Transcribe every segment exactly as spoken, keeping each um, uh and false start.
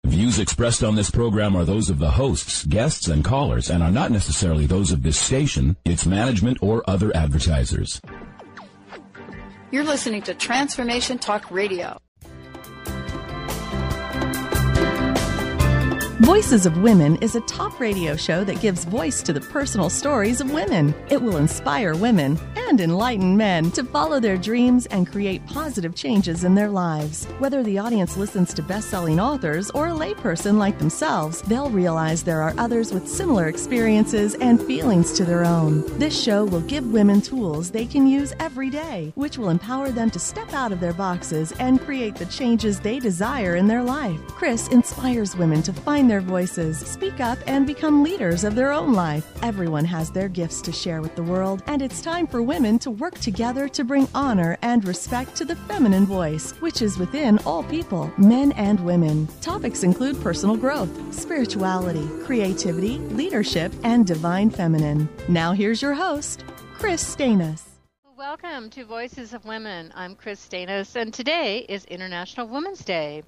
Views expressed on this program are those of the hosts, guests, and callers and are not necessarily those of this station, its management, or other advertisers. You're listening to Transformation Talk Radio. Voices of Women is a talk radio show that gives voice to the personal stories of women. It will inspire women and enlighten men to follow their dreams and create positive changes in their lives. Whether the audience listens to best-selling authors or a layperson like themselves, they'll realize there are others with similar experiences and feelings to their own. This show will give women tools they can use every day, which will empower them to step out of their boxes and create the changes they desire in their life. Chris inspires women to find their voices, speak up, and become leaders of their own life. Everyone has their gifts to share with the world, and it's time for women to work together to bring honor and respect to the feminine voice, which is within all people, men and women. Topics include personal growth, spirituality, creativity, leadership, and divine feminine. Now here's your host, Chris Stanis. Welcome to Voices of Women. I'm Chris Stanis, and today is International Women's Day.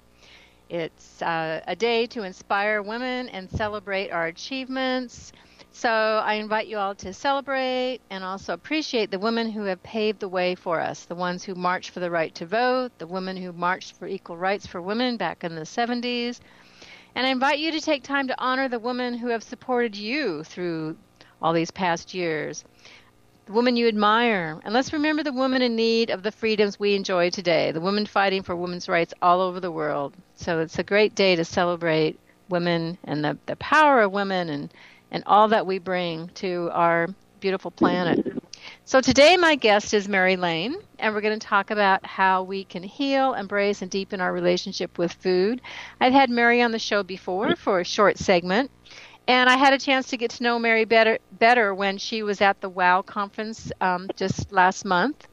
It's uh, a day to inspire women and celebrate our achievements. So I invite you all to celebrate and also appreciate the women who have paved the way for us, the ones who marched for the right to vote, the women who marched for equal rights for women back in the seventies. And I invite you to take time to honor the women who have supported you through all these past years, the women you admire. And let's remember the women in need of the freedoms we enjoy today, the women fighting for women's rights all over the world. So it's a great day to celebrate women and the, the power of women and, and all that we bring to our beautiful planet. So today my guest is Mary Lane, and we're going to talk about how we can heal, embrace, and deepen our relationship with food. I've had Mary on the show before for a short segment, and I had a chance to get to know Mary better better when she was at the WOW conference um, just last month.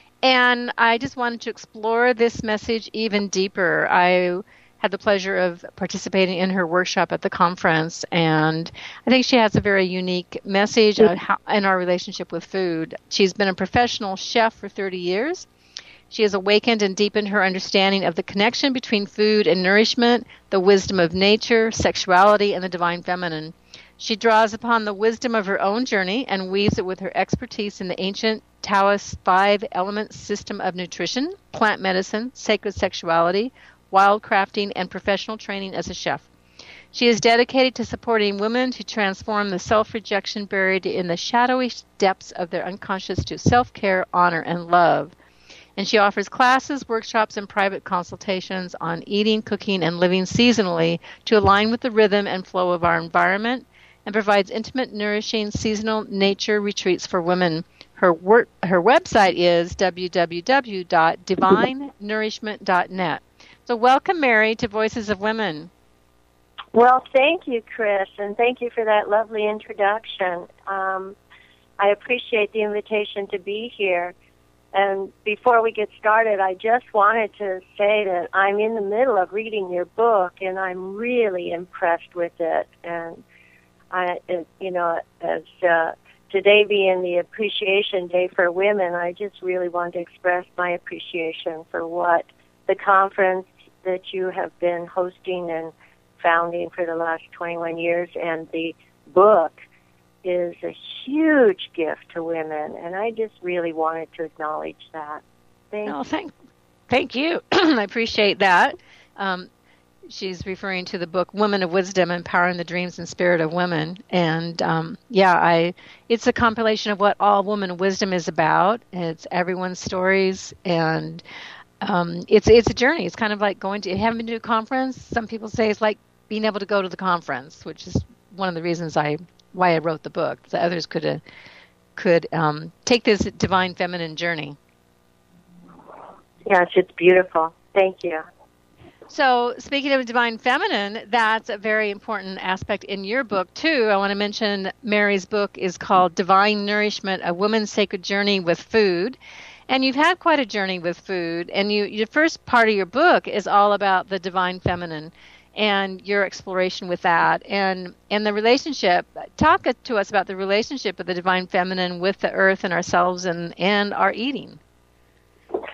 And I just wanted to explore this message even deeper. I had the pleasure of participating in her workshop at the conference, and I think she has a very unique message on how, in our relationship with food. She's been a professional chef for thirty years. She has awakened and deepened her understanding of the connection between food and nourishment, the wisdom of nature, sexuality, and the divine feminine. She draws upon the wisdom of her own journey and weaves it with her expertise in the ancient Taoist five-element system of nutrition, plant medicine, sacred sexuality, wildcrafting, and professional training as a chef. She is dedicated to supporting women to transform the self-rejection buried in the shadowy depths of their unconscious to self-care, honor, and love. And she offers classes, workshops, and private consultations on eating, cooking, and living seasonally to align with the rhythm and flow of our environment, and provides intimate, nourishing, seasonal nature retreats for women. Her work, her website is w w w dot divine nourishment dot net. So welcome, Mary, to Voices of Women. Well, thank you, Chris, and thank you for that lovely introduction. Um, I appreciate the invitation to be here. And before we get started, I just wanted to say that I'm in the middle of reading your book, and I'm really impressed with it. And I, it, you know, as uh, today being the Appreciation Day for Women, I just really want to express my appreciation for what the conference that you have been hosting and founding for the last twenty-one years, and the book is a huge gift to women, and I just really wanted to acknowledge that. Thank oh, you. Thank, thank you. I appreciate that. Um, she's referring to the book Women of Wisdom, Empowering the Dreams and Spirit of Women. And, um, yeah, I it's a compilation of what all woman wisdom is about. It's everyone's stories, and um, it's it's a journey. It's kind of like going to, having been to a conference. Some people say it's like being able to go to the conference, which is one of the reasons I why I wrote the book, so others could uh, could um, take this divine feminine journey. Yes, it's beautiful. Thank you. So speaking of divine feminine, that's a very important aspect in your book, too. I want to mention Mary's book is called Divine Nourishment, A Woman's Sacred Journey with Food. And you've had quite a journey with food. And you, your first part of your book is all about the divine feminine and your exploration with that, and and the relationship. Talk to us about the relationship of the divine feminine with the earth and ourselves and, and our eating.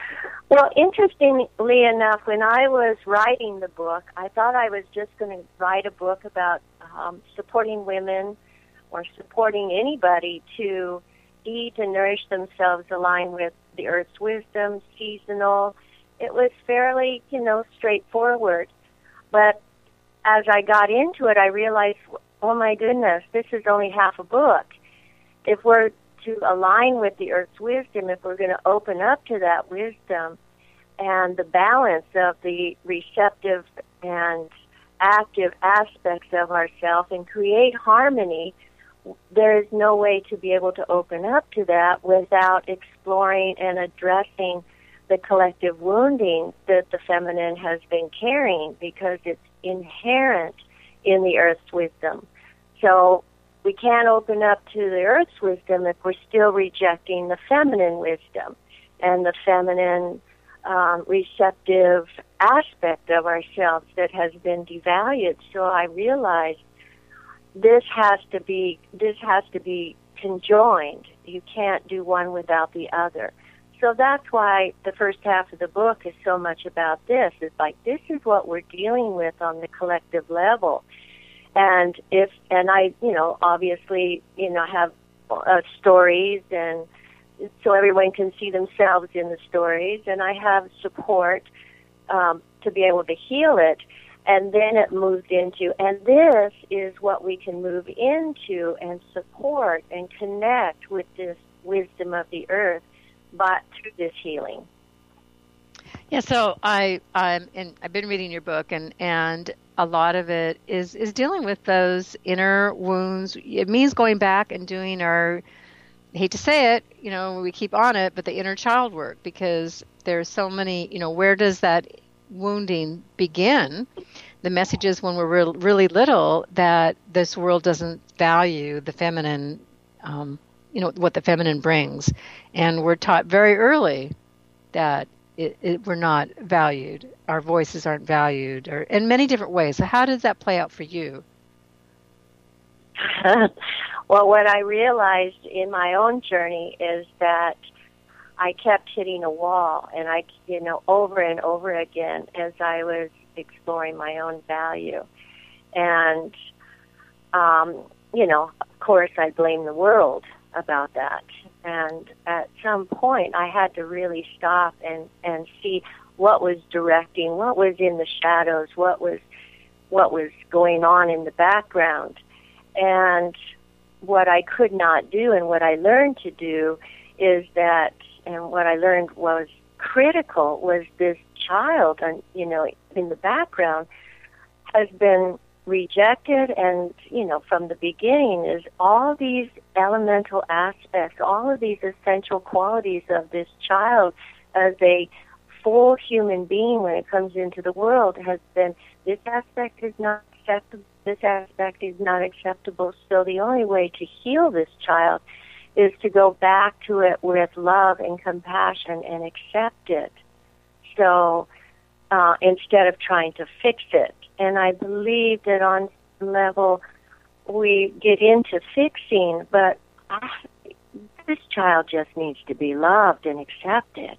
Well, interestingly enough, when I was writing the book, I thought I was just going to write a book about um, supporting women or supporting anybody to eat and nourish themselves aligned with the earth's wisdom, seasonal. It was fairly, you know, straightforward. But as I got into it, I realized, oh my goodness, this is only half a book. If we're to align with the earth's wisdom, if we're going to open up to that wisdom and the balance of the receptive and active aspects of ourselves and create harmony, there is no way to be able to open up to that without exploring and addressing the collective wounding that the feminine has been carrying, because it's inherent in the earth's wisdom. So we can't open up to the earth's wisdom if we're still rejecting the feminine wisdom and the feminine um, receptive aspect of ourselves that has been devalued. So I realized this has to be this has to be conjoined. You can't do one without the other. So that's why the first half of the book is so much about this. It's like, this is what we're dealing with on the collective level. And if, and I, you know, obviously, you know, have uh, stories, and so everyone can see themselves in the stories, and I have support um, to be able to heal it. And then it moved into, and this is what we can move into and support and connect with this wisdom of the earth, but through this healing. Yeah, so I I'm in, I've been reading your book, and, and a lot of it is, is dealing with those inner wounds. It means going back and doing our, I hate to say it, you know, we keep on it, but the inner child work, because there's so many, you know, where does that wounding begin? The message is when we're re- really little that this world doesn't value the feminine, um, you know, what the feminine brings. And we're taught very early that it, it, we're not valued. Our voices aren't valued, or in many different ways. So how does that play out for you? Well, what I realized in my own journey is that I kept hitting a wall, and I, you know, over and over again as I was exploring my own value. And, um, you know, of course, I blame the world about that. And at some point, I had to really stop and, and see what was directing, what was in the shadows, what was what was going on in the background. And what I could not do, and what I learned to do, is that, and what I learned was critical, was this child, and you know, in the background, has been rejected, and you know, from the beginning, is all these elemental aspects, all of these essential qualities of this child as a full human being when it comes into the world has been, this aspect is not acceptable, this aspect is not acceptable. So the only way to heal this child is to go back to it with love and compassion and accept it. So uh, instead of trying to fix it. And I believe that on some level we get into fixing, but I, this child just needs to be loved and accepted.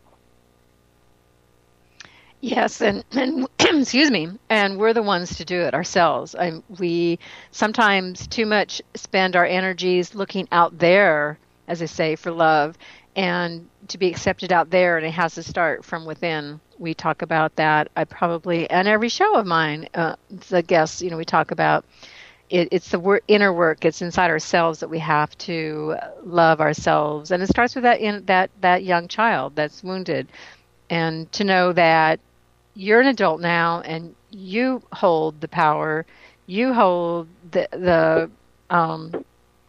Yes, and, and excuse me, and we're the ones to do it ourselves. I, we sometimes too much spend our energies looking out there, as I say, for love, and to be accepted out there, and it has to start from within. We talk about that. I probably, on every show of mine, uh, the guests, you know, we talk about it, it's the wor- inner work. It's inside ourselves that we have to love ourselves, and it starts with that in, that that young child that's wounded, and to know that you're an adult now, and you hold the power. You hold the the um,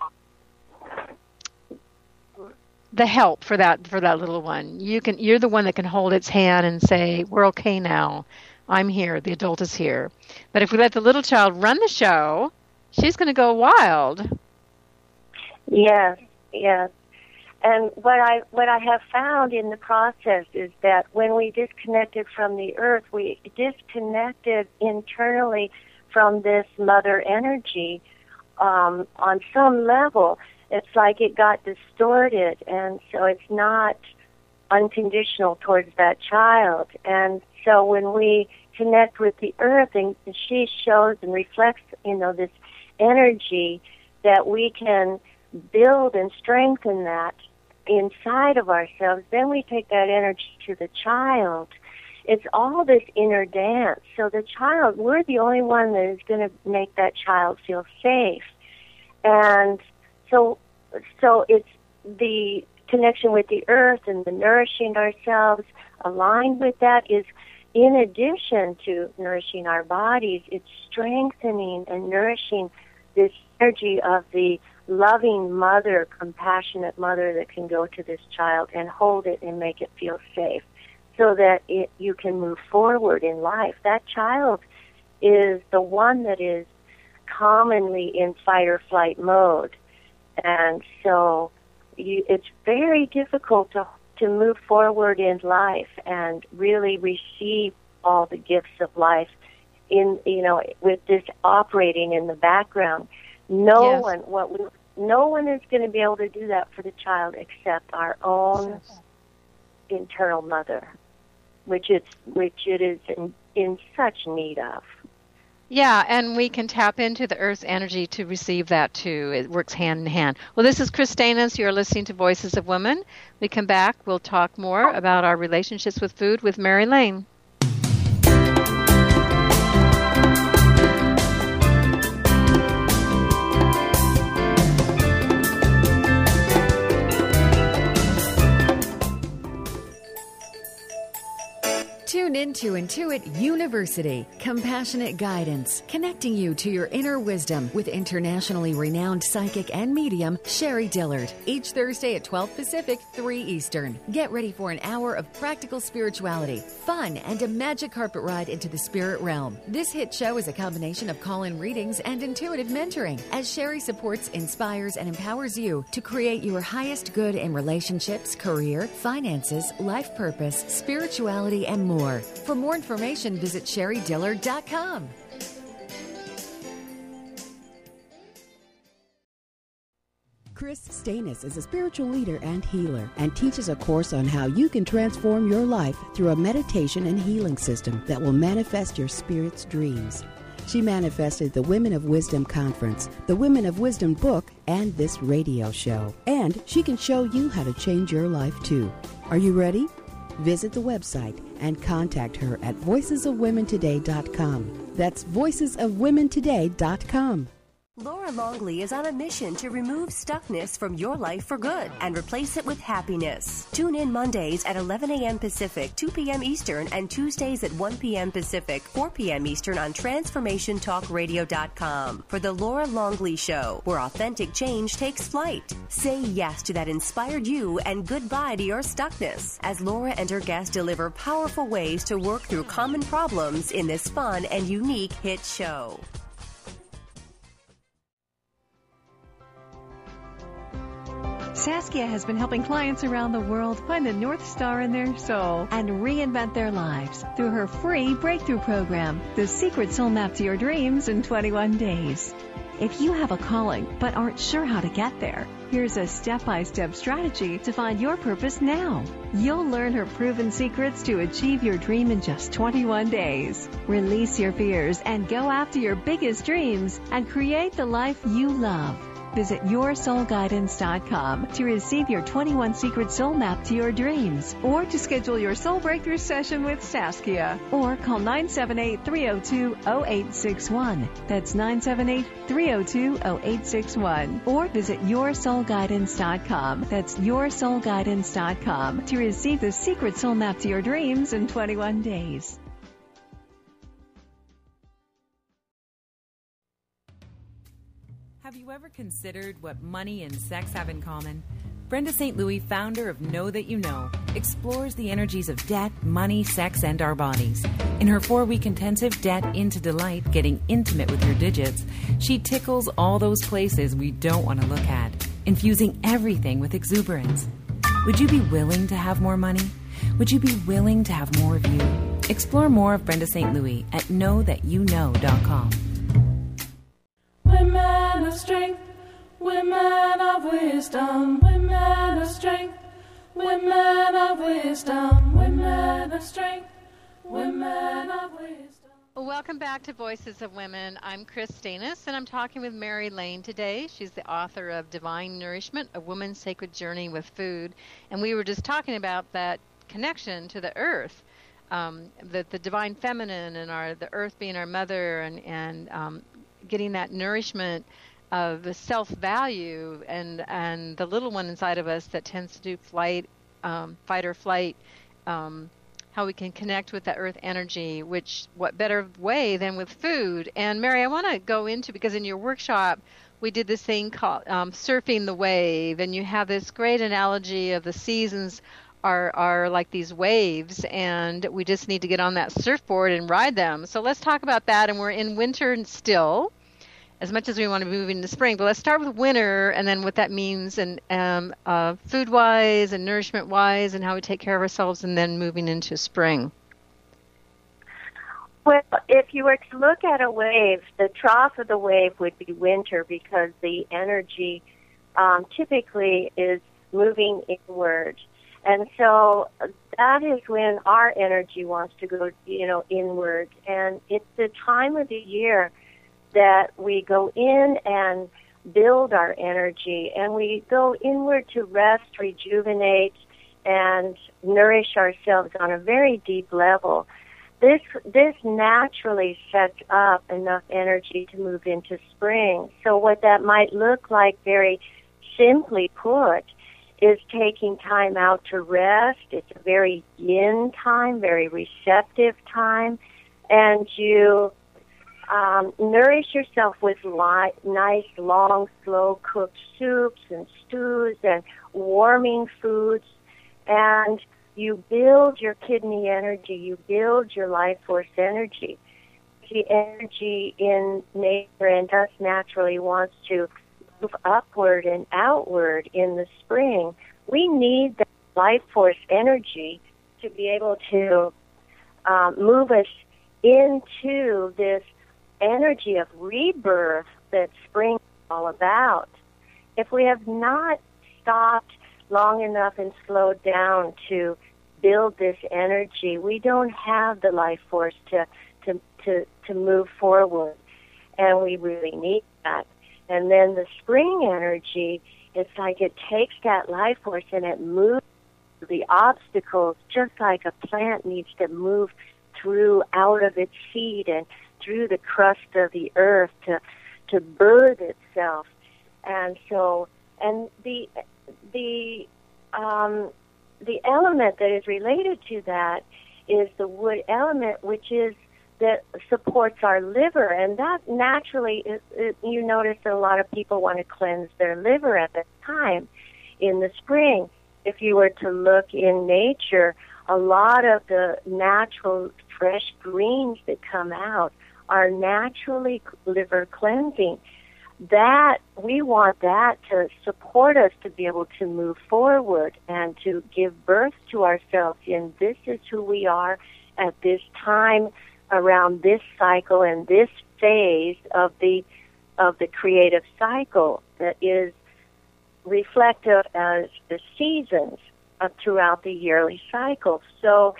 the help for that for that little one. You can. You're the one that can hold its hand and say, "We're okay now. I'm here. The adult is here." But if we let the little child run the show, she's going to go wild. Yes, yes. And what I what I have found in the process is that when we disconnected from the earth, we disconnected internally from this mother energy. Um, on some level, it's like it got distorted, and so it's not unconditional towards that child. And so when we connect with the earth, and she shows and reflects, you know, this energy that we can build and strengthen that inside of ourselves, then we take that energy to the child. It's all this inner dance. So the child, we're the only one that is going to make that child feel safe. And so, so it's the connection with the earth and the nourishing ourselves aligned with that is, in addition to nourishing our bodies, it's strengthening and nourishing this energy of the loving mother, compassionate mother that can go to this child and hold it and make it feel safe so that it, you can move forward in life. That child is the one that is commonly in fight or flight mode. And so you, it's very difficult to to move forward in life and really receive all the gifts of life in, you know, with this operating in the background. No yes. one, what we, no one is going to be able to do that for the child except our own internal mother, which it's, which it is in, in such need of. Yeah, and we can tap into the Earth's energy to receive that, too. It works hand in hand. Well, this is Chris Stanis. You're listening to Voices of Women. We come back. We'll talk more about our relationships with food with Mary Lane. Tune into Intuit University, compassionate guidance, connecting you to your inner wisdom with internationally renowned psychic and medium Sherry Dillard. Each Thursday at twelve Pacific, three Eastern. Get ready for an hour of practical spirituality, fun, and a magic carpet ride into the spirit realm. This hit show is a combination of call-in readings and intuitive mentoring, as Sherry supports, inspires, and empowers you to create your highest good in relationships, career, finances, life purpose, spirituality, and more. For more information, visit sherry dillard dot com. Chris Stanis is a spiritual leader and healer and teaches a course on how you can transform your life through a meditation and healing system that will manifest your spirit's dreams. She manifested the Women of Wisdom Conference, the Women of Wisdom book, and this radio show. And she can show you how to change your life too. Are you ready? Visit the website and contact her at voices of women today dot com. That's voices of women today dot com. Laura Longley is on a mission to remove stuckness from your life for good and replace it with happiness. Tune in Mondays at eleven a.m. Pacific, two p.m. Eastern, and Tuesdays at one p.m. Pacific, four p.m. Eastern on transformation talk radio dot com for the Laura Longley Show, where authentic change takes flight. Say yes to that inspired you and goodbye to your stuckness as Laura and her guests deliver powerful ways to work through common problems in this fun and unique hit show. Saskia has been helping clients around the world find the North Star in their soul and reinvent their lives through her free breakthrough program, The Secret Soul Map to Your Dreams in twenty-one days. If you have a calling but aren't sure how to get there, here's a step-by-step strategy to find your purpose now. You'll learn her proven secrets to achieve your dream in just twenty-one days. Release your fears and go after your biggest dreams and create the life you love. Visit your soul guidance dot com to receive your twenty-one Secret Soul Map to your dreams, or to schedule your soul breakthrough session with Saskia, or call nine seven eight, three oh two, oh eight six one. That's nine seven eight, three oh two, oh eight six one. Or visit your soul guidance dot com. That's your soul guidance dot com to receive the Secret Soul Map to your dreams in twenty-one days. Have you ever considered what money and sex have in common? Brenda Saint Louis, founder of Know That You Know, explores the energies of debt, money, sex, and our bodies. In her four-week intensive Debt into Delight, Getting Intimate with Your Digits, she tickles all those places we don't want to look at, infusing everything with exuberance. Would you be willing to have more money? Would you be willing to have more of you? Explore more of Brenda Saint Louis at know that you know dot com. Women of strength, women of wisdom, women of strength, women of wisdom, women of strength, women of wisdom. Welcome back to Voices of Women. I'm Chris Stanis, and I'm talking with Mary Lane today. She's the author of Divine Nourishment, A Woman's Sacred Journey with Food. And we were just talking about that connection to the earth, um, the, the divine feminine and our the earth being our mother, and, and um, getting that nourishment of the self-value and, and the little one inside of us that tends to do flight, um, fight or flight, um, how we can connect with that earth energy, which what better way than with food. And Mary, I want to go into, because in your workshop we did this thing called um, surfing the wave, and you have this great analogy of the seasons are, are like these waves, and we just need to get on that surfboard and ride them. So let's talk about that. And we're in winter still, as much as we want to move into spring. But let's start with winter, and then what that means, and um, uh, food-wise and nourishment-wise, and how we take care of ourselves, and then moving into spring. Well, if you were to look at a wave, the trough of the wave would be winter, because the energy um, typically is moving inward. And so that is when our energy wants to go, you know, inward. And it's the time of the year that we go in and build our energy, and we go inward to rest, rejuvenate, and nourish ourselves on a very deep level. This this naturally sets up enough energy to move into spring. So what that might look like, very simply put, is taking time out to rest. It's a very yin time, very receptive time, and you Um, nourish yourself with li- nice, long, slow-cooked soups and stews and warming foods, and you build your kidney energy, you build your life force energy. The energy in nature and us naturally wants to move upward and outward in the spring. We need that life force energy to be able to um, move us into this energy of rebirth that spring is all about. If we have not stopped long enough and slowed down to build this energy, we don't have the life force to to to, to move forward, and we really need that. And then the spring energy, it's like it takes that life force and it moves the obstacles, just like a plant needs to move through out of its seed and through the crust of the earth to to birth itself. And so, and the the um, the element that is related to that is the wood element, which is that supports our liver, and that naturally is, is, you notice that a lot of people want to cleanse their liver at this time in the spring. If you were to look in nature, a lot of the natural fresh greens that come out are naturally liver cleansing. That, we want that to support us to be able to move forward and to give birth to ourselves. And this is who we are at this time, around this cycle and this phase of the of the creative cycle that is reflective as the seasons of throughout the yearly cycle. So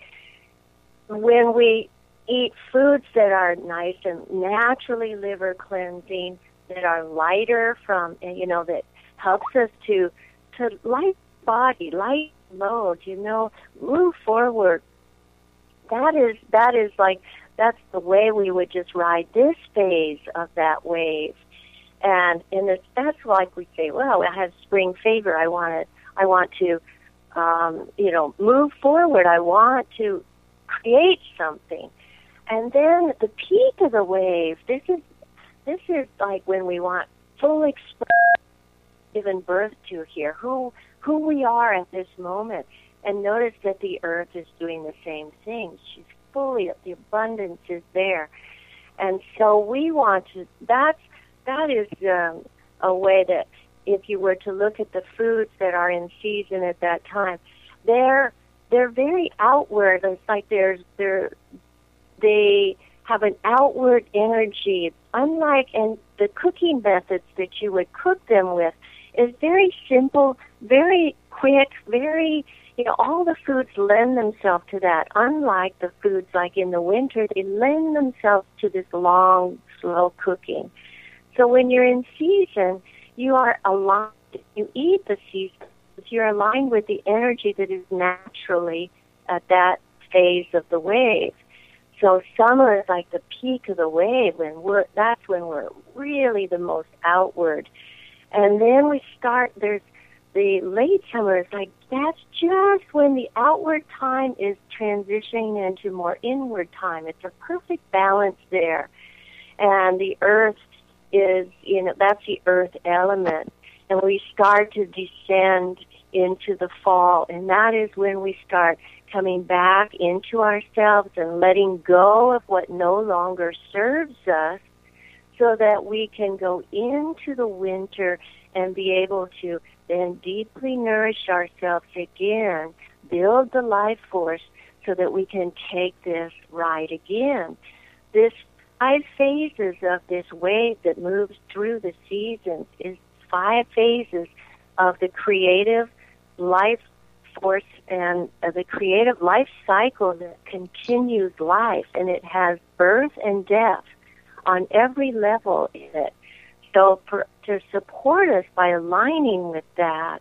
when we eat foods that are nice and naturally liver cleansing, that are lighter from, you know, that helps us to to light body, light load, you know, move forward. That is that is like that's the way we would just ride this phase of that wave. And and it's, that's like we say, well, I have spring fever. I want to I want to um, you know, move forward. I want to create something. And then at the peak of the wave, this is this is like when we want full expression given birth to here, who who we are at this moment. And notice that the earth is doing the same thing. She's fully, the abundance is there. And so we want to, that's, that is um, a way that if you were to look at the foods that are in season at that time, they're, they're very outward. It's like there's, they're, they have an outward energy. Unlike, and the cooking methods that you would cook them with is very simple, very quick, very you know, all the foods lend themselves to that. Unlike the foods like in the winter, they lend themselves to this long, slow cooking. So when you're in season, you are aligned. You eat the season. You're aligned with the energy that is naturally at that phase of the wave. So summer is like the peak of the wave, when we're that's when we're really the most outward. And then we start. There's the late summer is like that's just when the outward time is transitioning into more inward time. It's a perfect balance there, and the earth is you know that's the earth element, and we start to descend into the fall, and that is when we start coming back into ourselves and letting go of what no longer serves us, so that we can go into the winter and be able to then deeply nourish ourselves again, build the life force so that we can take this ride again. This five phases of this wave that moves through the seasons is five phases of the creative life force and uh, the creative life cycle that continues life, and it has birth and death on every level in it. So for, to support us by aligning with that,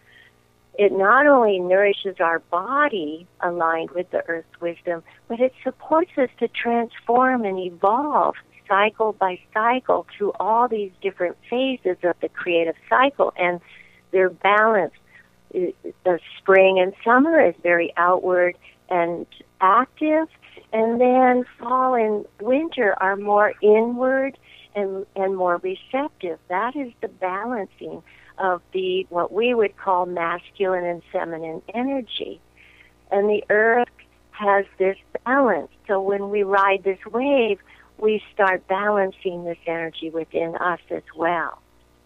it not only nourishes our body aligned with the earth's wisdom, but it supports us to transform and evolve cycle by cycle through all these different phases of the creative cycle, and they're balanced. The spring and summer is very outward and active, and then fall and winter are more inward and, and more receptive. That is the balancing of the what we would call masculine and feminine energy. And the earth has this balance. So when we ride this wave, we start balancing this energy within us as well.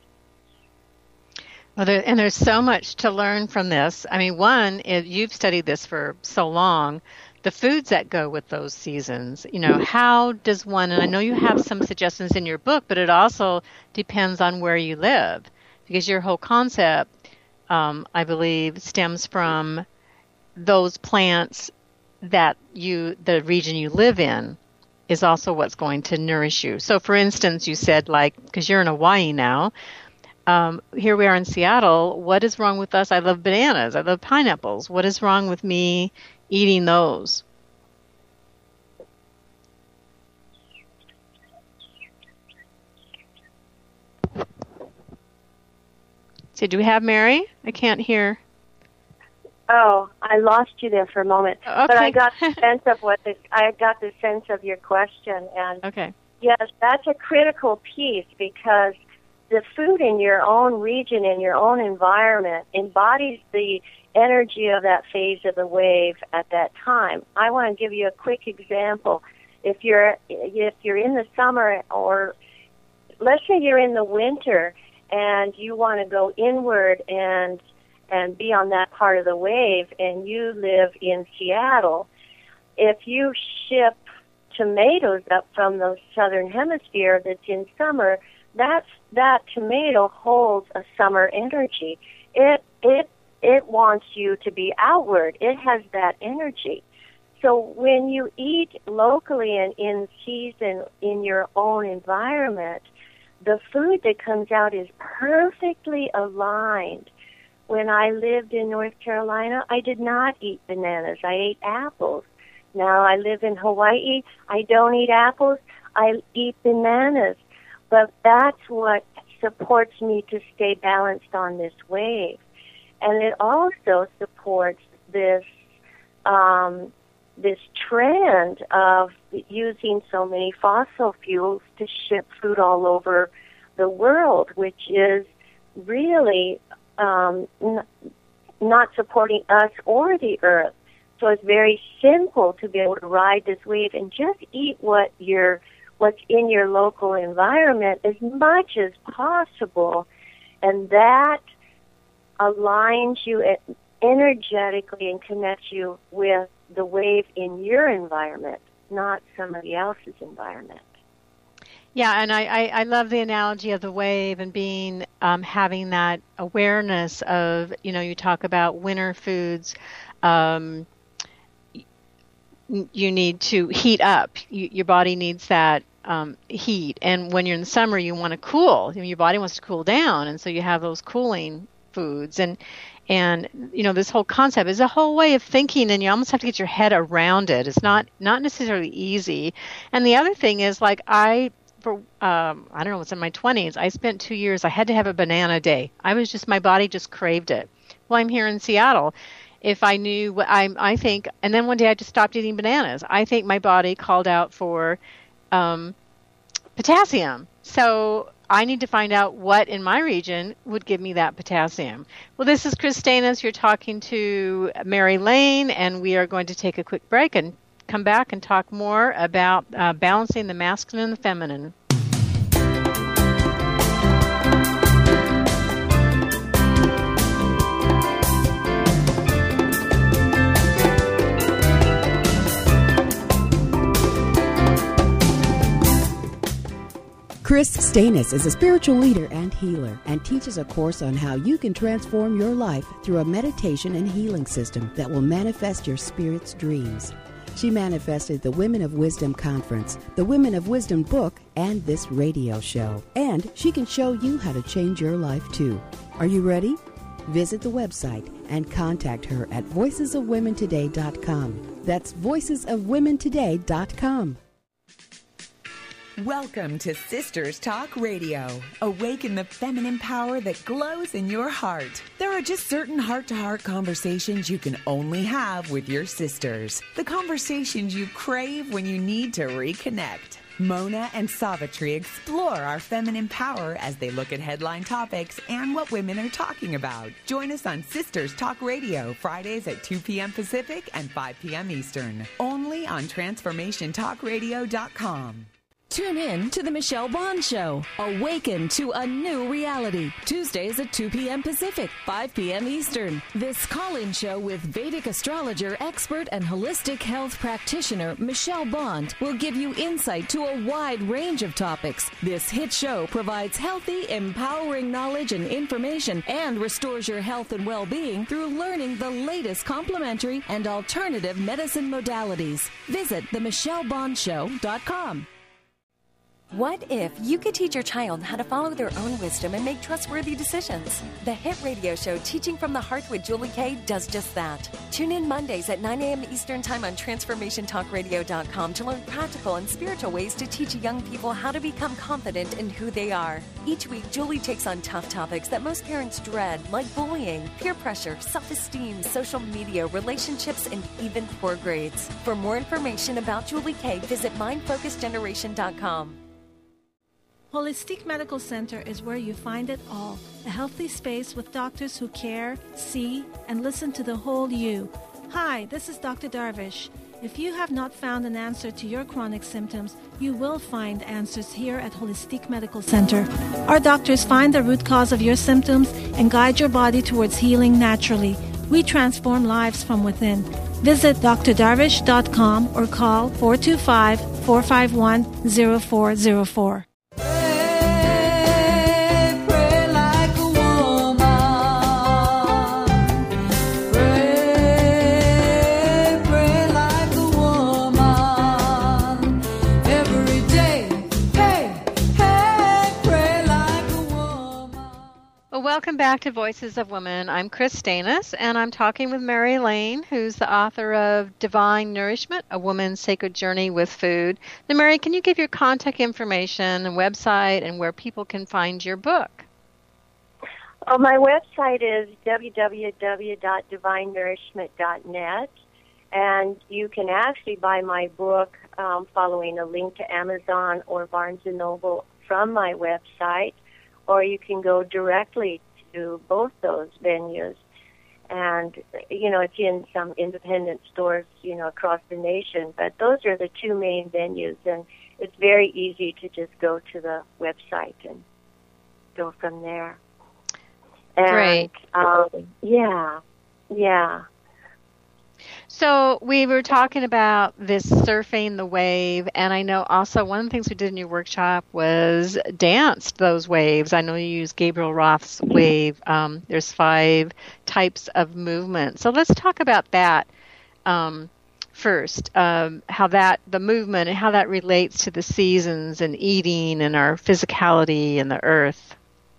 Well, there, and there's so much to learn from this. I mean, one, if you've studied this for so long, the foods that go with those seasons, you know, how does one, and I know you have some suggestions in your book, but it also depends on where you live, because your whole concept, um, I believe, stems from those plants that you, the region you live in, is also what's going to nourish you. So, for instance, you said, like, because you're in Hawaii now, Um, here we are in Seattle. What is wrong with us? I love bananas. I love pineapples. What is wrong with me eating those? So do we have Mary? I can't hear. Oh, I lost you there for a moment. Okay. But I got the sense of what the, I got the sense of your question. And okay. Yes, that's a critical piece, because the food in your own region, in your own environment, embodies the energy of that phase of the wave at that time. I want to give you a quick example. If you're if you're in the summer, or let's say you're in the winter, and you want to go inward and and be on that part of the wave, and you live in Seattle, if you ship tomatoes up from the southern hemisphere that's in summer, That's, that tomato holds a summer energy. It it it wants you to be outward. It has that energy. So when you eat locally and in season in your own environment, the food that comes out is perfectly aligned. When I lived in North Carolina, I did not eat bananas. I ate apples. Now I live in Hawaii. I don't eat apples. I eat bananas. But that's what supports me to stay balanced on this wave. And it also supports this um, this trend of using so many fossil fuels to ship food all over the world, which is really um, n- not supporting us or the earth. So it's very simple to be able to ride this wave and just eat what you're what's in your local environment as much as possible, and that aligns you energetically and connects you with the wave in your environment, not somebody else's environment. Yeah, and I, I, I love the analogy of the wave and being um, having that awareness of, you know, you talk about winter foods. Um, you need to heat up. You, your body needs that um, heat. And when you're in the summer, you want to cool. Your body wants to cool down. And so you have those cooling foods. And, and you know, this whole concept is a whole way of thinking, and you almost have to get your head around it. It's not, not necessarily easy. And the other thing is, like, I... For um, I don't know, it's in my twenties. I spent two years. I had to have a banana a day. I was just my body just craved it. Well, I'm here in Seattle. If I knew what I I think, and then one day I just stopped eating bananas. I think my body called out for um, potassium. So I need to find out what in my region would give me that potassium. Well, this is Chris Stanis. You're talking to Mary Lane, and we are going to take a quick break and come back and talk more about uh, balancing the masculine and the feminine. Chris Stanis is a spiritual leader and healer and teaches a course on how you can transform your life through a meditation and healing system that will manifest your spirit's dreams. She manifested the Women of Wisdom Conference, the Women of Wisdom book, and this radio show. And she can show you how to change your life too. Are you ready? Visit the website and contact her at voices of women today dot com. That's voices of women today dot com. Welcome to Sisters Talk Radio. Awaken the feminine power that glows in your heart. There are just certain heart-to-heart conversations you can only have with your sisters. The conversations you crave when you need to reconnect. Mona and Savitri explore our feminine power as they look at headline topics and what women are talking about. Join us on Sisters Talk Radio, Fridays at two p.m. Pacific and five p.m. Eastern. Only on transformation talk radio dot com. Tune in to The Michelle Bond Show. Awaken to a new reality. Tuesdays at two p.m. Pacific, five p.m. Eastern. This call-in show with Vedic astrologer, expert, and holistic health practitioner Michelle Bond will give you insight to a wide range of topics. This hit show provides healthy, empowering knowledge and information and restores your health and well-being through learning the latest complementary and alternative medicine modalities. Visit the michelle bond show dot com. What if you could teach your child how to follow their own wisdom and make trustworthy decisions? The hit radio show Teaching from the Heart with Julie Kay does just that. Tune in Mondays at nine a.m. Eastern Time on transformation talk radio dot com to learn practical and spiritual ways to teach young people how to become confident in who they are. Each week, Julie takes on tough topics that most parents dread, like bullying, peer pressure, self-esteem, social media, relationships, and even poor grades. For more information about Julie Kay, visit mind focus generation dot com. Holistic Medical Center is where you find it all. A healthy space with doctors who care, see, and listen to the whole you. Hi, this is Doctor Darvish. If you have not found an answer to your chronic symptoms, you will find answers here at Holistic Medical Center. Our doctors find the root cause of your symptoms and guide your body towards healing naturally. We transform lives from within. Visit d r darvish dot com or call four two five, four five one, zero four zero four. Welcome back to Voices of Women. I'm Chris Stanis, and I'm talking with Mary Lane, who's the author of Divine Nourishment, A Woman's Sacred Journey with Food. Now, Mary, can you give your contact information and website and where people can find your book? Oh, my website is w w w dot divine nourishment dot net, and you can actually buy my book um, following a link to Amazon or Barnes and Noble from my website, or you can go directly to both those venues. And, you know, it's in some independent stores, you know, across the nation. But those are the two main venues, and it's very easy to just go to the website and go from there. And, Great. Um, yeah, yeah. So we were talking about this surfing the wave, and I know also one of the things we did in your workshop was danced those waves. I know you use Gabriel Roth's wave. Um, there's five types of movement. So let's talk about that um, first, um, how that, the movement and how that relates to the seasons and eating and our physicality and the earth.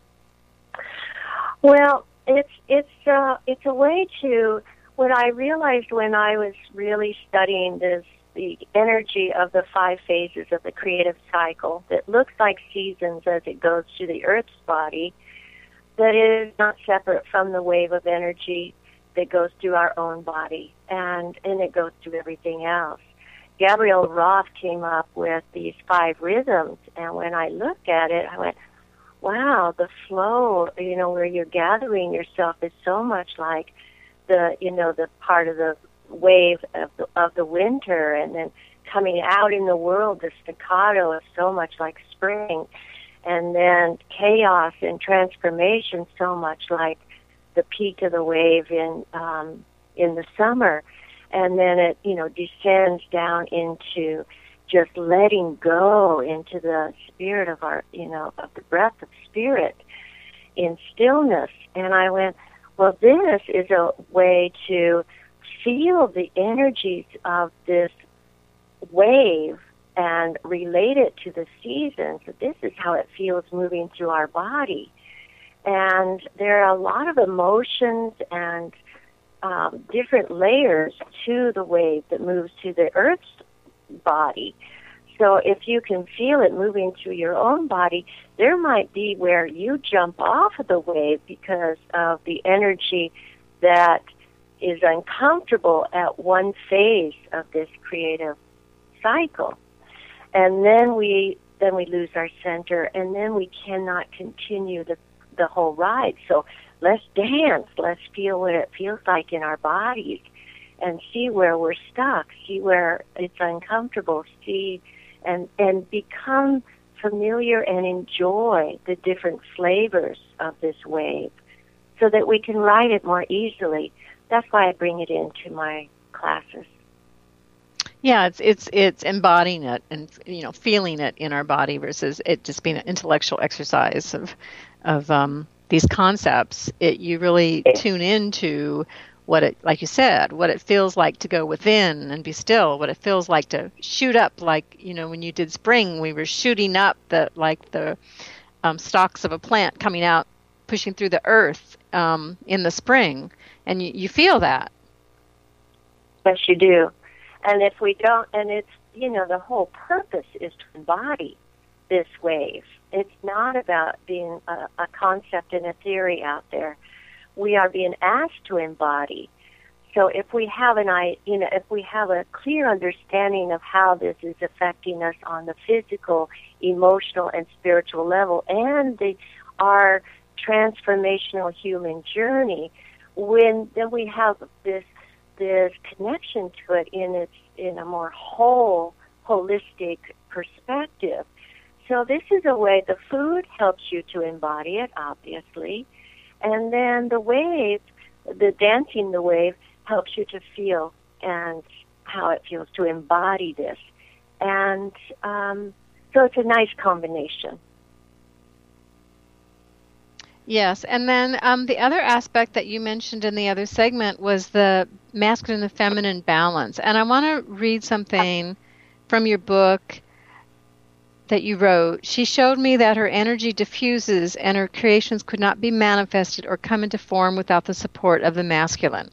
Well, it's, it's, uh, it's a way to... What I realized when I was really studying this, the energy of the five phases of the creative cycle that looks like seasons as it goes through the Earth's body, that it is not separate from the wave of energy that goes through our own body, and, and it goes through everything else. Gabriel Roth came up with these five rhythms, and when I looked at it, I went, wow, the flow, you know, where you're gathering yourself is so much like the, you know, the part of the wave of the, of the winter, and then coming out in the world, the staccato is so much like spring, and then chaos and transformation so much like the peak of the wave in um, in the summer, and then it, you know, descends down into just letting go into the spirit of our, you know, of the breath of spirit in stillness. And I went, well, this is a way to feel the energies of this wave and relate it to the seasons. This is how it feels moving through our body. And there are a lot of emotions and um, different layers to the wave that moves through the Earth's body. So if you can feel it moving through your own body, there might be where you jump off of the wave because of the energy that is uncomfortable at one phase of this creative cycle. And then we then we lose our center, and then we cannot continue the the whole ride. So let's dance, let's feel what it feels like in our bodies, and see where we're stuck, see where it's uncomfortable, see and and become familiar and enjoy the different flavors of this wave so that we can ride it more easily. That's why I bring it into my classes. Yeah, it's it's it's embodying it and, you know, feeling it in our body versus it just being an intellectual exercise of of um, these concepts. It you really tune into what it, like you said, what it feels like to go within and be still, what it feels like to shoot up, like, you know, when you did spring, we were shooting up the, like the um, stalks of a plant coming out, pushing through the earth um, in the spring, and you, you feel that. Yes, you do. And if we don't, and it's, you know, the whole purpose is to embody this wave. It's not about being a, a concept and a theory out there. We are being asked to embody. So if we have an, you know, if we have a clear understanding of how this is affecting us on the physical, emotional, and spiritual level, and the, our transformational human journey, when then we have this this connection to it in its in a more whole, holistic perspective. So this is a way. The food helps you to embody it, obviously. And then the wave, the dancing the wave, helps you to feel and how it feels to embody this. And um, so it's a nice combination. Yes, and then um, the other aspect that you mentioned in the other segment was the masculine and feminine balance. And I want to read something from your book that you wrote. She showed me that her energy diffuses and her creations could not be manifested or come into form without the support of the masculine.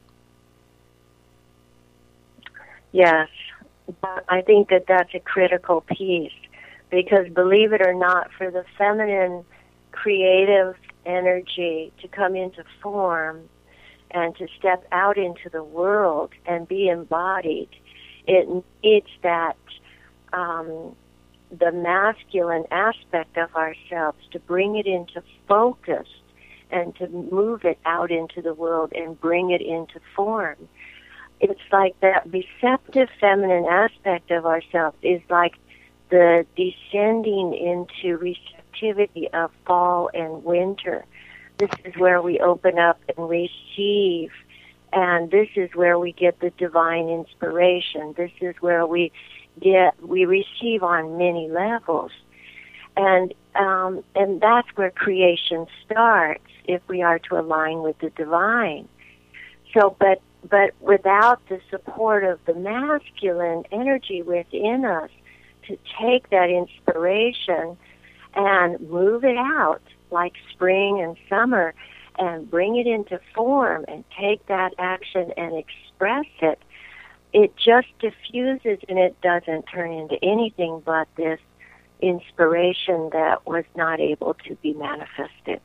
Yes, I think that that's a critical piece because, believe it or not, for the feminine creative energy to come into form and to step out into the world and be embodied, it needs that um, the masculine aspect of ourselves to bring it into focus and to move it out into the world and bring it into form. It's like that receptive feminine aspect of ourselves is like the descending into receptivity of fall and winter. This is where we open up and receive And this is where we get the divine inspiration. This is where we get, we receive on many levels. And, um, and that's where creation starts, if we are to align with the divine. So, but, but without the support of the masculine energy within us to take that inspiration and move it out like spring and summer and bring it into form and take that action and express it, it just diffuses and it doesn't turn into anything but this inspiration that was not able to be manifested.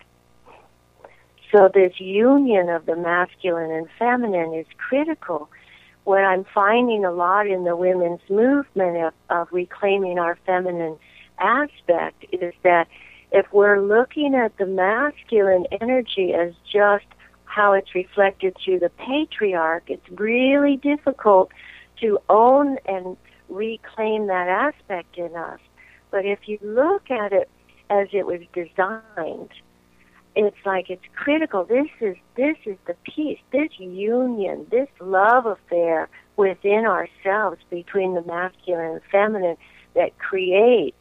So this union of the masculine and feminine is critical. What I'm finding a lot in the women's movement of, of reclaiming our feminine aspect is that if we're looking at the masculine energy as just how it's reflected through the patriarch, it's really difficult to own and reclaim that aspect in us. But if you look at it as it was designed, it's like it's critical. This is this is the peace, this union, this love affair within ourselves between the masculine and feminine that creates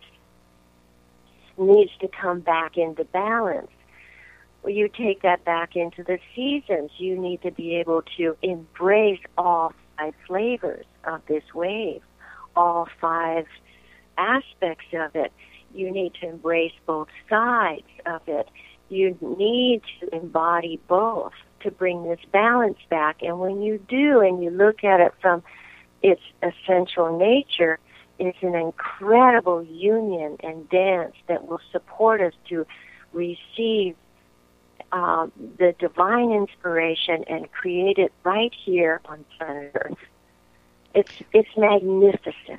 needs to come back into balance. Well, you take that back into the seasons. You need to be able to embrace all five flavors of this wave, all five aspects of it. You need to embrace both sides of it. You need to embody both to bring this balance back. And when you do, and you look at it from its essential nature, it's an incredible union and dance that will support us to receive uh, the divine inspiration and create it right here on planet Earth. It's it's magnificent.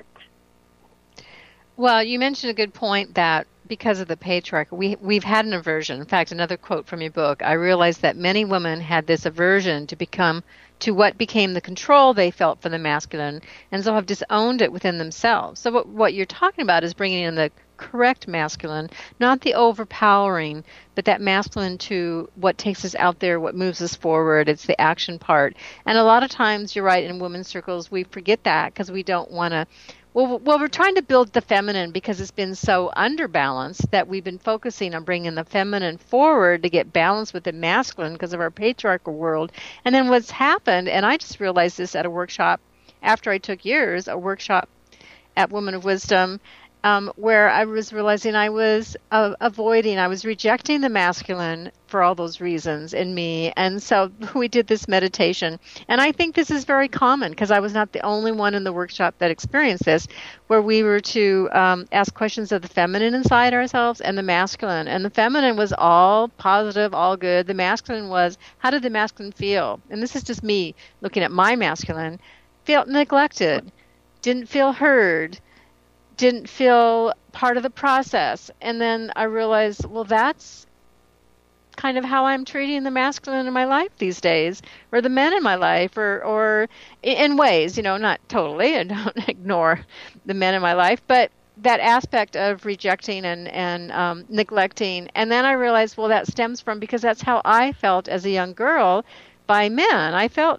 Well, you mentioned a good point that because of the patriarch, we, we've had an aversion. In fact, another quote from your book, I realized that many women had this aversion to become to what became the control they felt for the masculine, and so have disowned it within themselves. So what, what you're talking about is bringing in the correct masculine, not the overpowering, but that masculine to what takes us out there, what moves us forward. It's the action part. And a lot of times, you're right, in women's circles, we forget that because we don't want to. Well, well, we're trying to build the feminine because it's been so underbalanced that we've been focusing on bringing the feminine forward to get balance with the masculine because of our patriarchal world. And then what's happened, and I just realized this at a workshop after I took years, a workshop at Women of Wisdom, um, where I was realizing I was uh, avoiding, I was rejecting the masculine for all those reasons in me. And so we did this meditation. And I think this is very common because I was not the only one in the workshop that experienced this, where we were to um, ask questions of the feminine inside ourselves and the masculine. And the feminine was all positive, all good. The masculine was, how did the masculine feel? And this is just me looking at my masculine. Felt neglected, didn't feel heard, didn't feel part of the process. And then I realized, well, that's kind of how I'm treating the masculine in my life these days, or the men in my life, or, or in ways, you know, not totally, and don't ignore the men in my life, but that aspect of rejecting and, and um, neglecting. And then I realized, well, that stems from, because that's how I felt as a young girl by men. I felt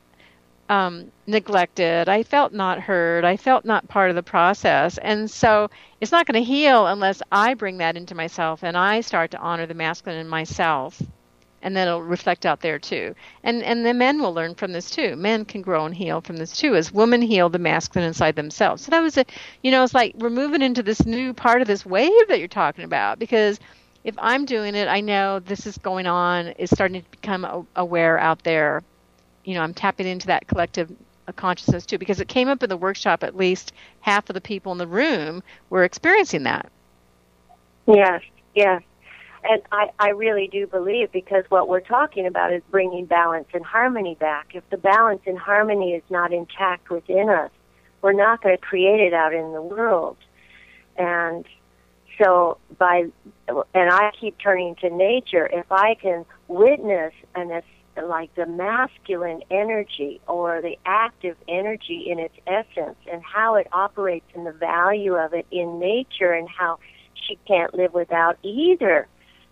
Um, neglected. I felt not heard. I felt not part of the process. And so it's not going to heal unless I bring that into myself and I start to honor the masculine in myself. And then it'll reflect out there too. And and the men will learn from this too. Men can grow and heal from this too, as women heal the masculine inside themselves. So that was a, you know, it's like we're moving into this new part of this wave that you're talking about, because if I'm doing it, I know this is going on, it's starting to become aware out there. You know, I'm tapping into that collective consciousness too, because it came up in the workshop. At least half of the people in the room were experiencing that. Yes, yes. And I, I really do believe, because what we're talking about is bringing balance and harmony back. If the balance and harmony is not intact within us, we're not going to create it out in the world. And so by, and I keep turning to nature, if I can witness an like the masculine energy or the active energy in its essence and how it operates and the value of it in nature and how she can't live without either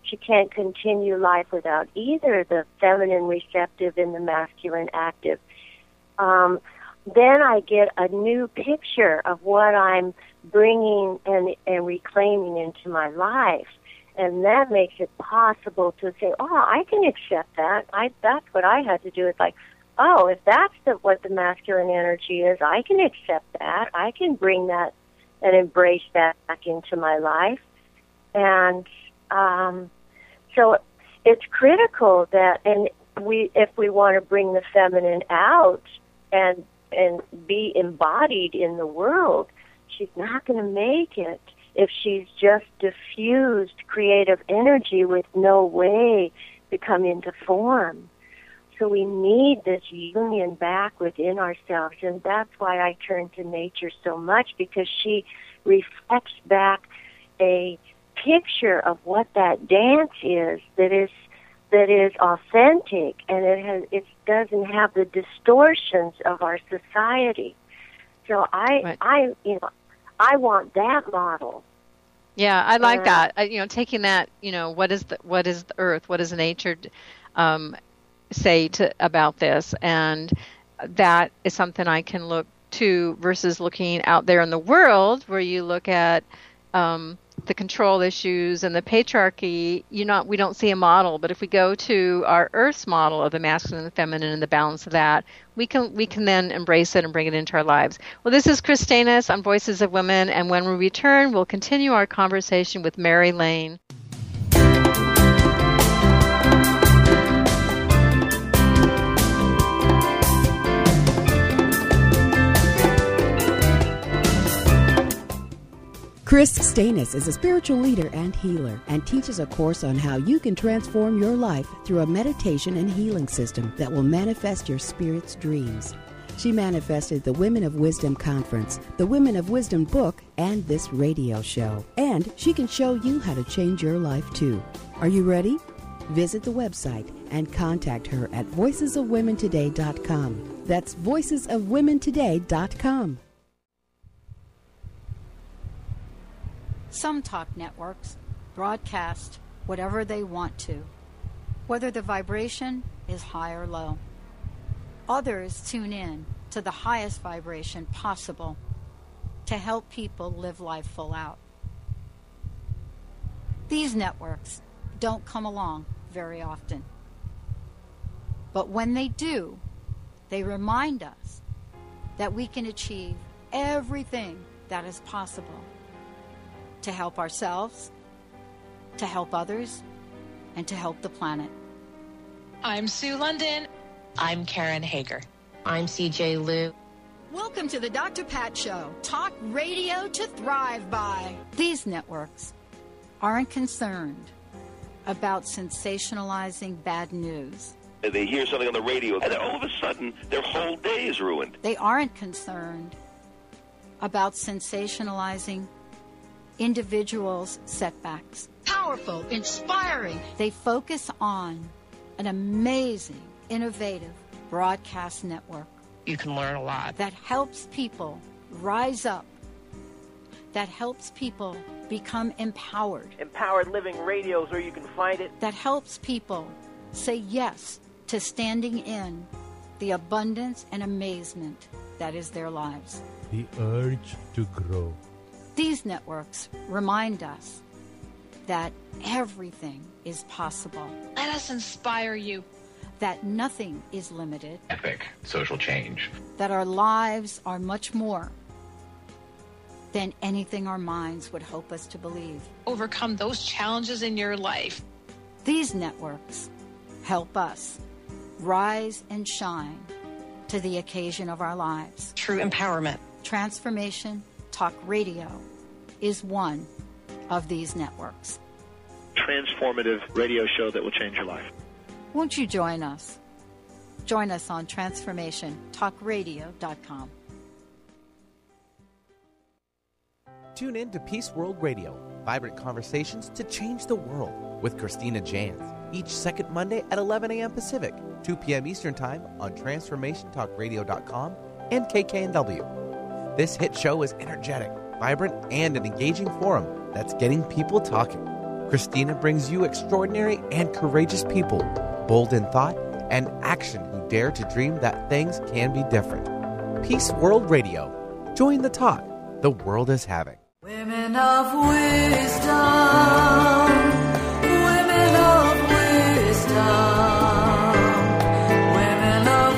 she can't continue life without either the feminine receptive and the masculine active. Um, then I get a new picture of what I'm bringing and, and reclaiming into my life. And that makes it possible to say, oh, I can accept that. I That's what I had to do. It's like, oh, if that's the, what the masculine energy is, I can accept that. I can bring that and embrace that back into my life. And um, so it's critical that, and we, if we want to bring the feminine out and and be embodied in the world, she's not going to make it if she's just diffused creative energy with no way to come into form. So we need this union back within ourselves, and that's why I turn to nature so much, because she reflects back a picture of what that dance is that is that is authentic, and it has it doesn't have the distortions of our society. So I Right. I you know I want that model. Yeah, I like Uh, that. I, you know, taking that, you know, what is the what is the earth? What does nature um, say to about this? And that is something I can look to versus looking out there in the world, where you look at um, the control issues and the patriarchy. You not we don't see a model, but if we go to our Earth's model of the masculine and the feminine and the balance of that, we can we can then embrace it and bring it into our lives. Well, this is Chris Stanis on Voices of Women, and when we return, we'll continue our conversation with Mary Lane. Chris Stanis is a spiritual leader and healer and teaches a course on how you can transform your life through a meditation and healing system that will manifest your spirit's dreams. She manifested the Women of Wisdom Conference, the Women of Wisdom book, and this radio show. And she can show you how to change your life too. Are you ready? Visit the website and contact her at voices of women today dot com. That's voices of women today dot com. Some talk networks broadcast whatever they want to, whether the vibration is high or low. Others tune in to the highest vibration possible to help people live life full out. These networks don't come along very often. But when they do, they remind us that we can achieve everything that is possible to help ourselves, to help others, and to help the planet. I'm Sue London. I'm Karen Hager. I'm C J Liu. Welcome to the Doctor Pat Show, talk radio to thrive by. These networks aren't concerned about sensationalizing bad news. They hear something on the radio, and then all of a sudden, their whole day is ruined. They aren't concerned about sensationalizing individuals' setbacks. Powerful, inspiring. They focus on an amazing, innovative broadcast network. You can learn a lot. That helps people rise up, that helps people become empowered, Empowered Living Radio is where you can find it. that helps people say yes to standing in the abundance and amazement that is their lives. The urge to grow. These networks remind us that everything is possible, Let us inspire you. that nothing is limited, Epic social change. that our lives are much more than anything our minds would hope us to believe. Overcome those challenges in your life. These networks help us rise and shine to the occasion of our lives. True empowerment. Transformation Talk Radio is one of these networks. Transformative radio show that will change your life. Won't you join us? Join us on transformation talk radio dot com. Tune in to Peace World Radio, vibrant conversations to change the world with Christina Jans, each second Monday at eleven a.m. Pacific, two p.m. Eastern Time on transformation talk radio dot com and K K N W. This hit show is energetic, vibrant, and an engaging forum that's getting people talking. Christina brings you extraordinary and courageous people, bold in thought and action who dare to dream that things can be different. Peace World Radio. Join the talk the world is having. Women of wisdom, women of wisdom, women of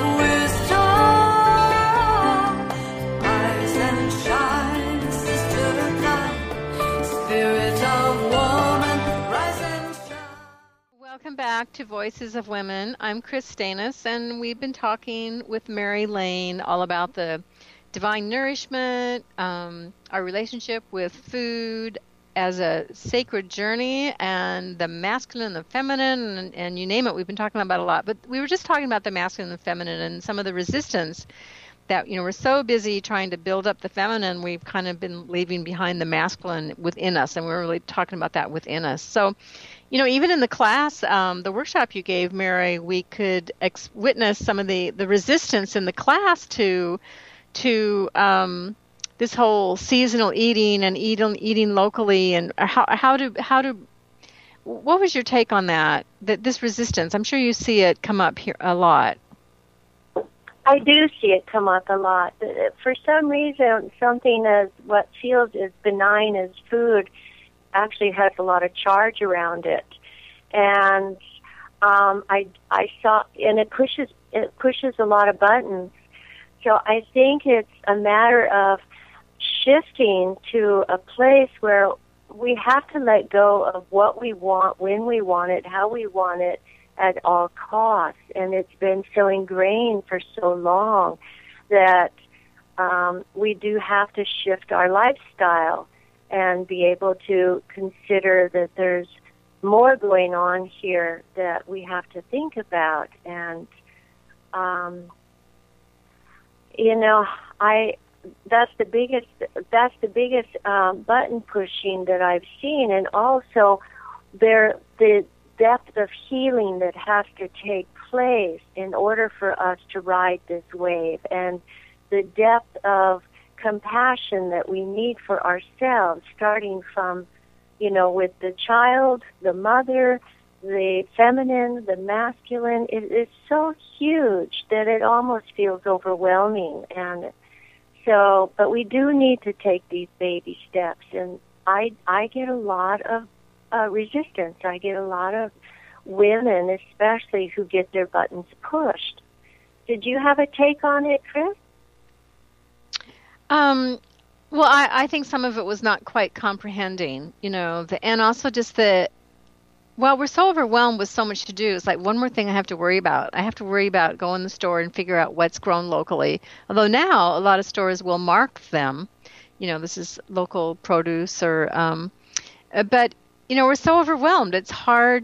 wisdom, rise and shine, sister light, spirit of woman, rise and shine. Welcome back to Voices of Women. I'm Chris Stanis, and we've been talking with Mary Lane all about the divine nourishment, um, our relationship with food as a sacred journey, and the masculine and the feminine, and, and you name it, we've been talking about a lot. But we were just talking about the masculine and the feminine and some of the resistance that, you know, we're so busy trying to build up the feminine, we've kind of been leaving behind the masculine within us, and we're really talking about that within us. So, you know, even in the class, um, the workshop you gave, Mary, we could ex- witness some of the, the resistance in the class to to um, this whole seasonal eating and eating eating locally, and how how do how do what was your take on that? That this resistance, I'm sure you see it come up here a lot. I do see it come up a lot. For some reason, something as what feels as benign as food actually has a lot of charge around it, and um, I I saw and it pushes it pushes a lot of buttons. So I think it's a matter of shifting to a place where we have to let go of what we want, when we want it, how we want it, at all costs. And it's been so ingrained for so long that um, we do have to shift our lifestyle and be able to consider that there's more going on here that we have to think about. And um You know, I that's the biggest that's the biggest um, button pushing that I've seen, and also there the depth of healing that has to take place in order for us to ride this wave, and the depth of compassion that we need for ourselves, starting from, you know, with the child, the mother, the feminine, the masculine. It is so huge that it almost feels overwhelming. And so, but we do need to take these baby steps. And I, I get a lot of uh, resistance. I get a lot of women, especially, who get their buttons pushed. Did you have a take on it, Chris? Um, well, I, I think some of it was not quite comprehending, you know, the, and also just the, well, we're so overwhelmed with so much to do. It's like one more thing I have to worry about. I have to worry about going in the store and figure out what's grown locally. Although now a lot of stores will mark them. You know, this is local produce or, um, but, you know, we're so overwhelmed. It's hard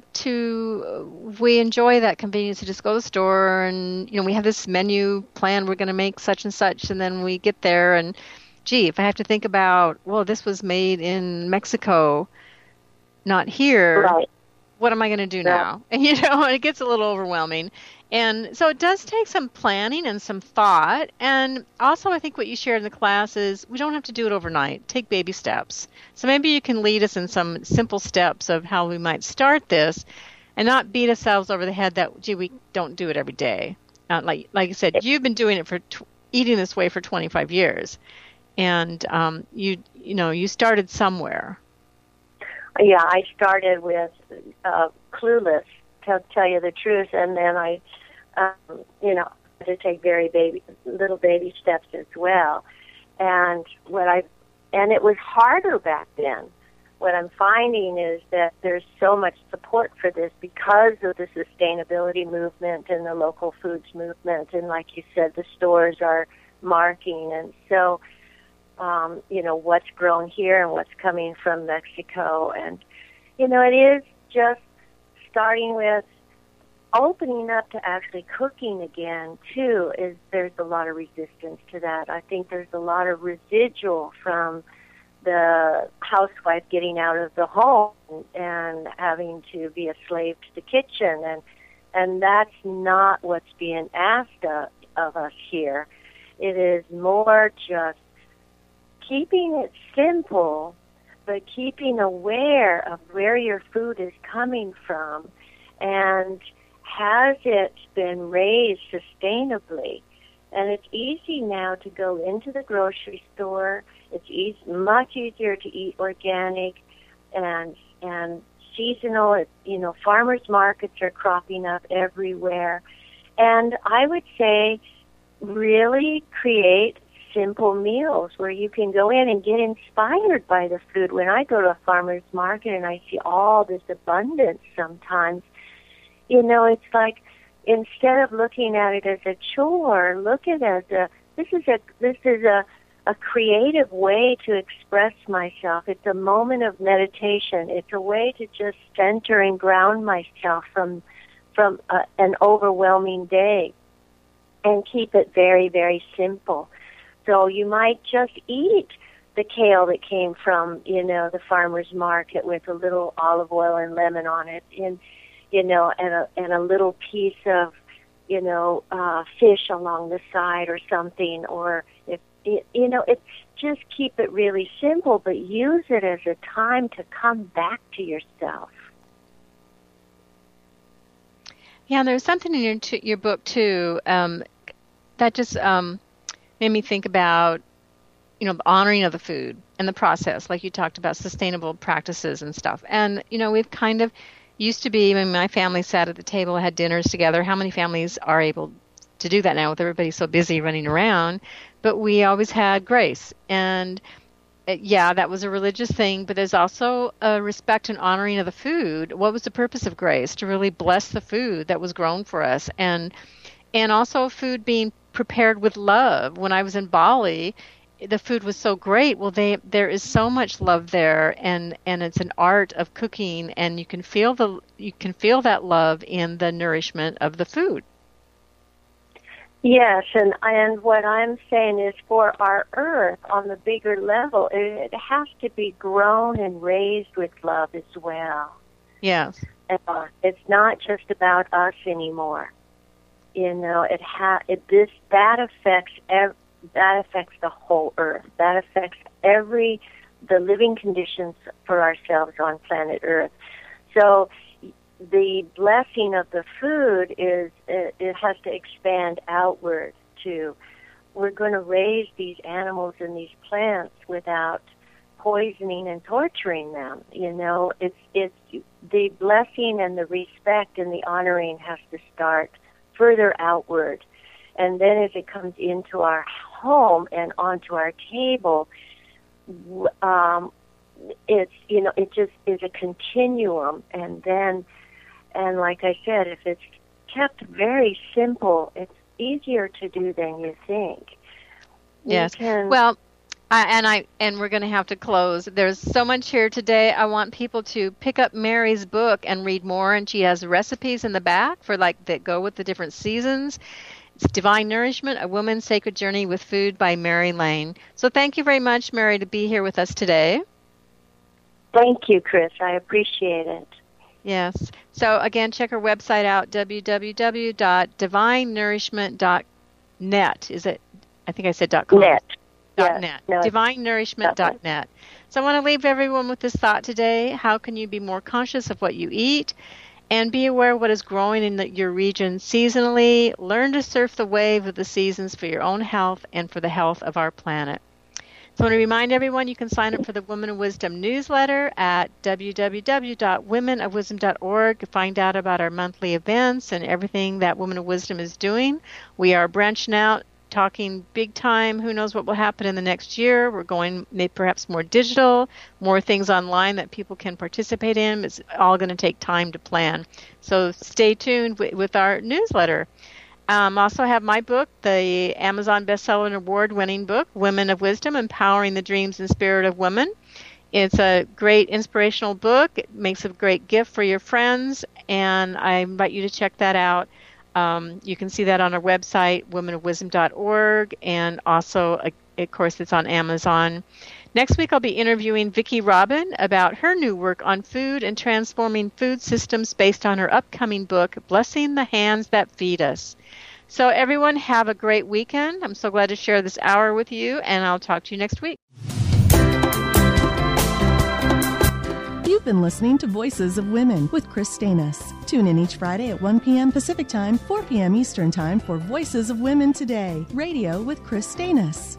to, we enjoy that convenience to just go to the store and, you know, we have this menu plan. We're going to make such and such. And then we get there and, gee, if I have to think about, well, this was made in Mexico, not here. Right. What am I going to do now? And, you know, it gets a little overwhelming. And so it does take some planning and some thought. And also I think what you shared in the class is we don't have to do it overnight. Take baby steps. So maybe you can lead us in some simple steps of how we might start this and not beat ourselves over the head that, gee, we don't do it every day. Not like, like I said, you've been doing it for, tw- eating this way for twenty-five years. And, um, you, you know, you started somewhere. Yeah, I started with uh, clueless, to tell you the truth, and then I, um, you know, had to take very baby, little baby steps as well. And what I, and it was harder back then. What I'm finding is that there's so much support for this because of the sustainability movement and the local foods movement, and like you said, the stores are marking, and so. Um, you know, what's grown here and what's coming from Mexico. And, you know, it is just starting with opening up to actually cooking again, too, is there's a lot of resistance to that. I think there's a lot of residual from the housewife getting out of the home and having to be a slave to the kitchen. And, and that's not what's being asked of, of us here. It is more just keeping it simple, but keeping aware of where your food is coming from, and has it been raised sustainably. And it's easy now to go into the grocery store. It's easy, much easier to eat organic and and seasonal. It, you know, farmers markets are cropping up everywhere. And I would say really create simple meals where you can go in and get inspired by the food. When I go to a farmer's market and I see all this abundance sometimes, you know, it's like instead of looking at it as a chore, look at it as a, this is a, this is a, a creative way to express myself. It's a moment of meditation. It's a way to just center and ground myself from, from a, an overwhelming day, and keep it very, very simple. So you might just eat the kale that came from, you know, the farmer's market with a little olive oil and lemon on it, and, you know, and a, and a little piece of, you know, uh, fish along the side or something. Or, if you know, it's just keep it really simple, but use it as a time to come back to yourself. Yeah, and there's something in your, t- your book, too, um, that just... Um, made me think about, you know, the honoring of the food and the process, like you talked about sustainable practices and stuff. And, you know, we've kind of used to be, when my family sat at the table, had dinners together. How many families are able to do that now with everybody so busy running around? But we always had grace. And, uh, yeah, that was a religious thing, but there's also a respect and honoring of the food. What was the purpose of grace? To really bless the food that was grown for us. And, and also food being prepared with love. When I was in Bali, the food was so great. Well, they there is so much love there, and, and it's an art of cooking, and you can feel the you can feel that love in the nourishment of the food. Yes, and and what I'm saying is, for our earth on the bigger level, it, it has to be grown and raised with love as well. Yes, uh, it's not just about us anymore. You know, it ha it this that affects ev- that affects the whole earth. That affects every the living conditions for ourselves on planet Earth. So the blessing of the food is it, it has to expand outward too. We're going to raise these animals and these plants without poisoning and torturing them. You know, it's it's the blessing and the respect and the honoring has to start further outward, and then as it comes into our home and onto our table, um, it's you know it just is a continuum. And then, and like I said, if it's kept very simple, it's easier to do than you think. Yes. We can, well. Uh, and I and we're going to have to close. There's so much here today. I want people to pick up Mary's book and read more. And she has recipes in the back for like that go with the different seasons. It's Divine Nourishment: A Woman's Sacred Journey with Food by Mary Lane. So thank you very much, Mary, to be here with us today. Thank you, Chris. I appreciate it. Yes. So again, check her website out: w w w dot divine nourishment dot net. Is it? I think I said dot com. Net. Dot net. No, divine nourishment dot net. So I want to leave everyone with this thought today. How can you be more conscious of what you eat and be aware of what is growing in the, your region seasonally? Learn to surf the wave of the seasons for your own health and for the health of our planet. So I want to remind everyone you can sign up for the Women of Wisdom newsletter at w w w dot women of wisdom dot org to find out about our monthly events and everything that Women of Wisdom is doing. We are branching out, talking big time. Who knows what will happen in the next year? We're going maybe perhaps more digital, more things online that people can participate in. It's all going to take time to plan. So stay tuned w- with our newsletter. Um, also have my book, the Amazon bestseller and award-winning book, Women of Wisdom: Empowering the Dreams and Spirit of Women. It's a great inspirational book. It makes a great gift for your friends, and I invite you to check that out. Um, you can see that on our website, women of wisdom dot org, and also, uh, of course, it's on Amazon. Next week, I'll be interviewing Vicki Robin about her new work on food and transforming food systems based on her upcoming book, Blessing the Hands That Feed Us. So everyone, have a great weekend. I'm so glad to share this hour with you, and I'll talk to you next week. You've been listening to Voices of Women with Chris Stanis. Tune in each Friday at one p.m. Pacific Time, four p.m. Eastern Time for Voices of Women Today, radio with Chris Stanis.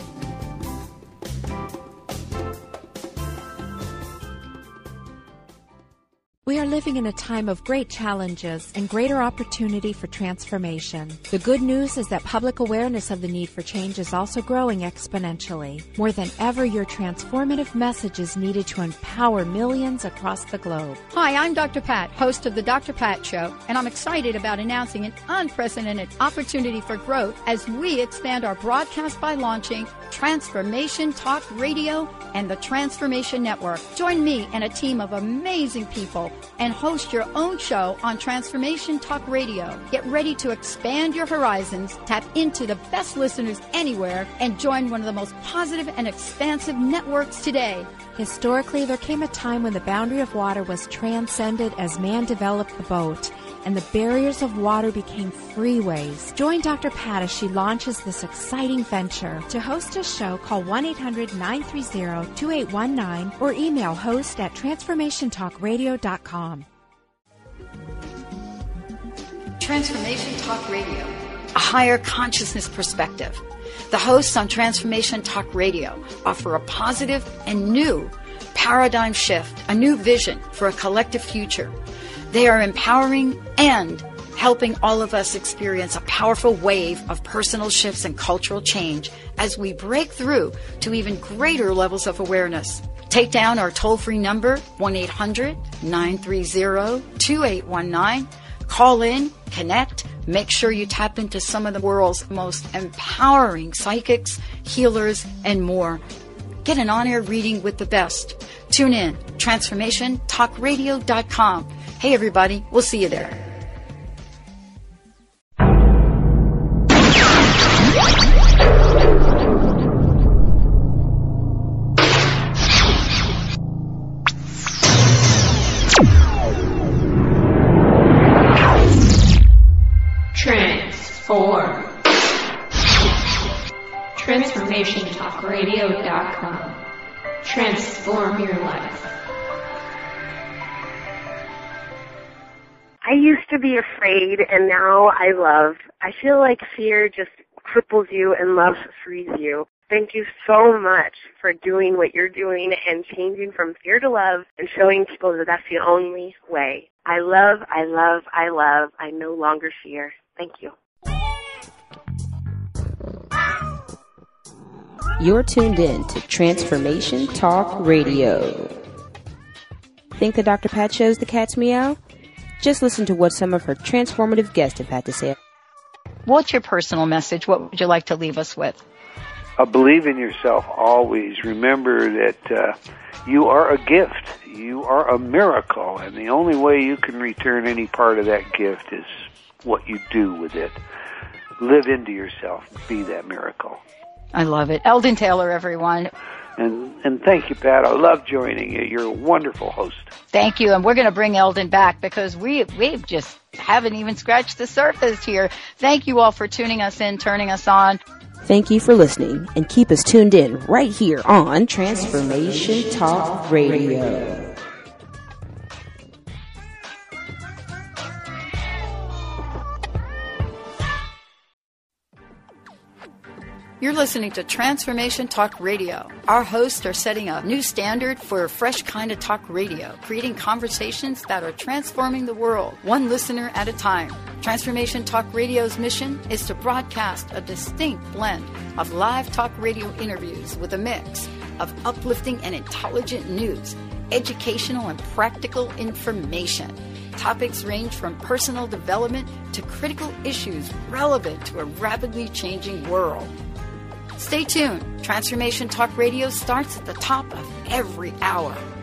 We are living in a time of great challenges and greater opportunity for transformation. The good news is that public awareness of the need for change is also growing exponentially. More than ever, your transformative message is needed to empower millions across the globe. Hi, I'm Doctor Pat, host of The Doctor Pat Show, and I'm excited about announcing an unprecedented opportunity for growth as we expand our broadcast by launching Transformation Talk Radio and the Transformation Network. Join me and a team of amazing people and host your own show on Transformation Talk Radio. Get ready to expand your horizons, tap into the best listeners anywhere, and join one of the most positive and expansive networks today. Historically, there came a time when the boundary of water was transcended as man developed the boat, and the barriers of water became freeways. Join Doctor Pat as she launches this exciting venture. To host a show, call one eight hundred nine three zero two eight one nine or email host at transformation talk radio dot com. Transformation Talk Radio, a higher consciousness perspective. The hosts on Transformation Talk Radio offer a positive and new paradigm shift, a new vision for a collective future. They are empowering and helping all of us experience a powerful wave of personal shifts and cultural change as we break through to even greater levels of awareness. Take down our toll-free number, one eight hundred nine three zero two eight one nine. Call in, connect, make sure you tap into some of the world's most empowering psychics, healers, and more. Get an on-air reading with the best. Tune in, transformation talk radio dot com. Hey, everybody, we'll see you there. Transform. transformation talk radio dot com. Transform your life. I used to be afraid, and now I love. I feel like fear just cripples you and love frees you. Thank you so much for doing what you're doing and changing from fear to love and showing people that that's the only way. I love, I love, I love. I no longer fear. Thank you. You're tuned in to Transformation Talk Radio. Think the Doctor Pat Show's the cat's meow? Just listen to what some of her transformative guests have had to say. What's your personal message? What would you like to leave us with? Uh, believe in yourself always. Remember that uh, you are a gift. You are a miracle. And the only way you can return any part of that gift is what you do with it. Live into yourself. Be that miracle. I love it. Eldon Taylor, everyone. And and thank you, Pat. I love joining you. You're a wonderful host. Thank you. And we're going to bring Eldon back because we we just haven't even scratched the surface here. Thank you all for tuning us in, turning us on. Thank you for listening, and keep us tuned in right here on Transformation Talk Radio. You're listening to Transformation Talk Radio. Our hosts are setting a new standard for a fresh kind of talk radio, creating conversations that are transforming the world, one listener at a time. Transformation Talk Radio's mission is to broadcast a distinct blend of live talk radio interviews with a mix of uplifting and intelligent news, educational and practical information. Topics range from personal development to critical issues relevant to a rapidly changing world. Stay tuned. Transformation Talk Radio starts at the top of every hour.